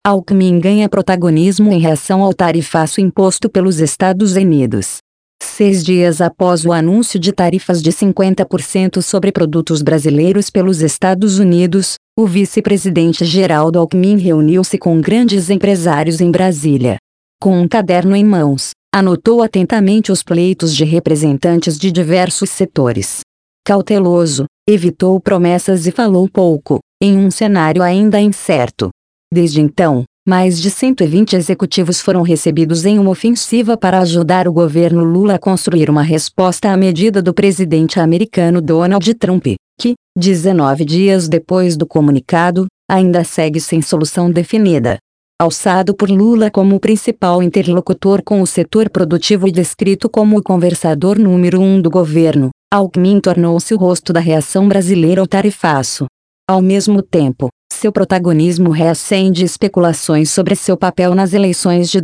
Alckmin ganha protagonismo em reação ao tarifaço imposto pelos Estados Unidos. 6 dias após o anúncio de tarifas de 50% sobre produtos brasileiros pelos Estados Unidos, o vice-presidente Geraldo Alckmin reuniu-se com grandes empresários em Brasília. Com um caderno em mãos, anotou atentamente os pleitos de representantes de diversos setores. Cauteloso, evitou promessas e falou pouco, em um cenário ainda incerto. Desde então, mais de 120 executivos foram recebidos em uma ofensiva para ajudar o governo Lula a construir uma resposta à medida do presidente americano Donald Trump, que, 19 dias depois do comunicado, ainda segue sem solução definida. Alçado por Lula como o principal interlocutor com o setor produtivo e descrito como o conversador número 1 do governo, Alckmin tornou-se o rosto da reação brasileira ao tarifaço. Ao mesmo tempo, seu protagonismo reacende especulações sobre seu papel nas eleições de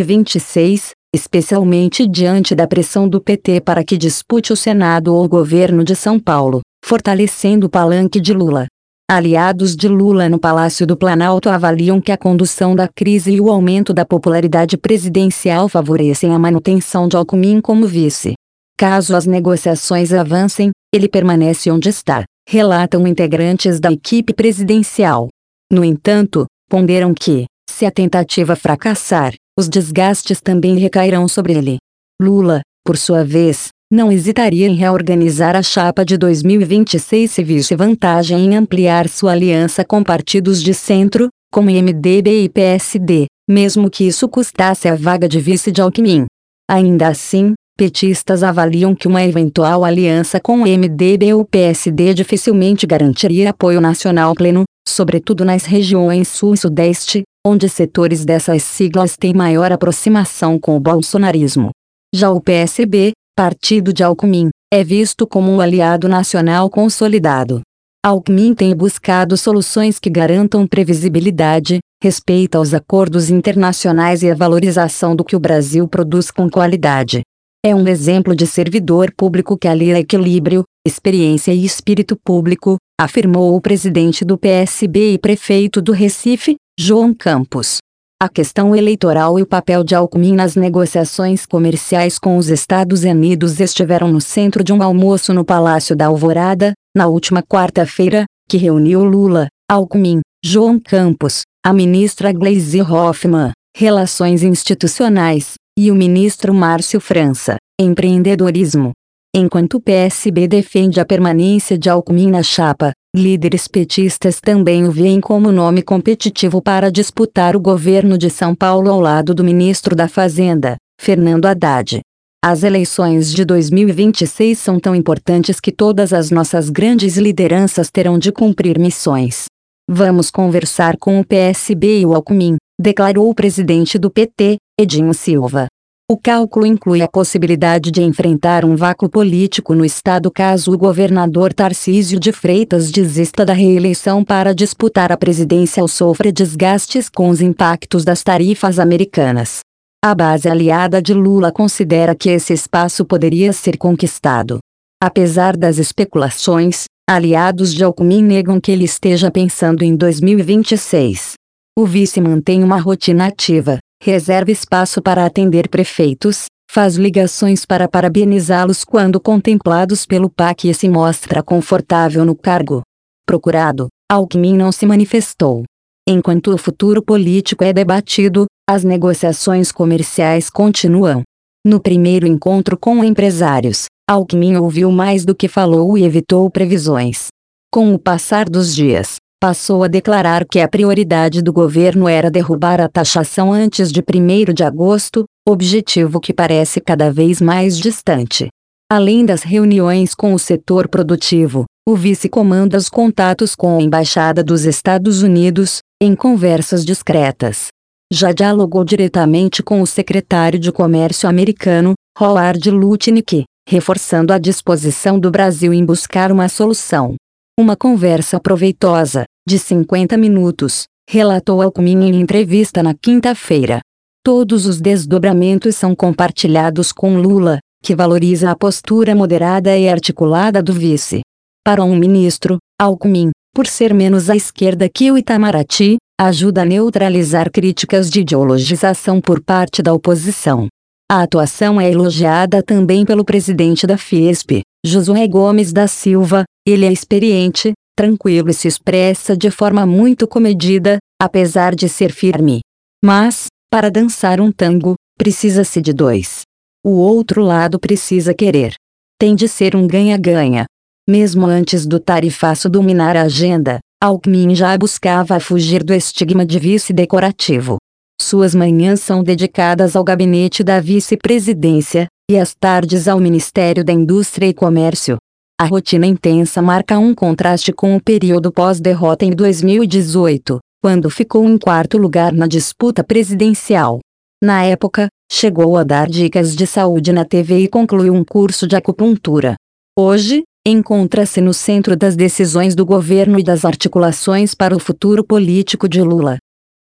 2026, especialmente diante da pressão do PT para que dispute o Senado ou o governo de São Paulo, fortalecendo o palanque de Lula. Aliados de Lula no Palácio do Planalto avaliam que a condução da crise e o aumento da popularidade presidencial favorecem a manutenção de Alckmin como vice. Caso as negociações avancem, ele permanece onde está, relatam integrantes da equipe presidencial. No entanto, ponderam que, se a tentativa fracassar, os desgastes também recairão sobre ele. Lula, por sua vez, não hesitaria em reorganizar a chapa de 2026 se visse vantagem em ampliar sua aliança com partidos de centro, como MDB e PSD, mesmo que isso custasse a vaga de vice de Alckmin. Ainda assim, petistas avaliam que uma eventual aliança com o MDB ou PSD dificilmente garantiria apoio nacional pleno, sobretudo nas regiões sul e sudeste, onde setores dessas siglas têm maior aproximação com o bolsonarismo. Já o PSB, partido de Alckmin, é visto como um aliado nacional consolidado. Alckmin tem buscado soluções que garantam previsibilidade, respeito aos acordos internacionais e a valorização do que o Brasil produz com qualidade. É um exemplo de servidor público que alia equilíbrio, experiência e espírito público, afirmou o presidente do PSB e prefeito do Recife, João Campos. A questão eleitoral e o papel de Alckmin nas negociações comerciais com os Estados Unidos estiveram no centro de um almoço no Palácio da Alvorada, na última quarta-feira, que reuniu Lula, Alckmin, João Campos, a ministra Gleisi Hoffmann, Relações Institucionais, e o ministro Márcio França, Empreendedorismo. Enquanto o PSB defende a permanência de Alckmin na chapa, líderes petistas também o veem como nome competitivo para disputar o governo de São Paulo ao lado do ministro da Fazenda, Fernando Haddad. As eleições de 2026 são tão importantes que todas as nossas grandes lideranças terão de cumprir missões. Vamos conversar com o PSB e o Alckmin, declarou o presidente do PT, Edinho Silva. O cálculo inclui a possibilidade de enfrentar um vácuo político no estado caso o governador Tarcísio de Freitas desista da reeleição para disputar a presidência ou sofra desgastes com os impactos das tarifas americanas. A base aliada de Lula considera que esse espaço poderia ser conquistado. Apesar das especulações, aliados de Alckmin negam que ele esteja pensando em 2026. O vice mantém uma rotina ativa, reserva espaço para atender prefeitos, faz ligações para parabenizá-los quando contemplados pelo PAC e se mostra confortável no cargo. Procurado, Alckmin não se manifestou. Enquanto o futuro político é debatido, as negociações comerciais continuam. No primeiro encontro com empresários, Alckmin ouviu mais do que falou e evitou previsões. Com o passar dos dias, passou a declarar que a prioridade do governo era derrubar a taxação antes de 1º de agosto, objetivo que parece cada vez mais distante. Além das reuniões com o setor produtivo, o vice comanda os contatos com a Embaixada dos Estados Unidos, em conversas discretas. Já dialogou diretamente com o secretário de Comércio americano, Howard Lutnick, reforçando a disposição do Brasil em buscar uma solução. Uma conversa proveitosa, de 50 minutos, relatou Alckmin em entrevista na quinta-feira. Todos os desdobramentos são compartilhados com Lula, que valoriza a postura moderada e articulada do vice. Para um ministro, Alckmin, por ser menos à esquerda que o Itamaraty, ajuda a neutralizar críticas de ideologização por parte da oposição. A atuação é elogiada também pelo presidente da Fiesp, Josué Gomes da Silva. Ele é experiente, tranquilo e se expressa de forma muito comedida, apesar de ser firme. Mas, para dançar um tango, precisa-se de dois. O outro lado precisa querer. Tem de ser um ganha-ganha. Mesmo antes do tarifaço dominar a agenda, Alckmin já buscava fugir do estigma de vice decorativo. Suas manhãs são dedicadas ao gabinete da vice-presidência, e as tardes ao Ministério da Indústria e Comércio. A rotina intensa marca um contraste com o período pós-derrota em 2018, quando ficou em quarto lugar na disputa presidencial. Na época, chegou a dar dicas de saúde na TV e concluiu um curso de acupuntura. Hoje, encontra-se no centro das decisões do governo e das articulações para o futuro político de Lula.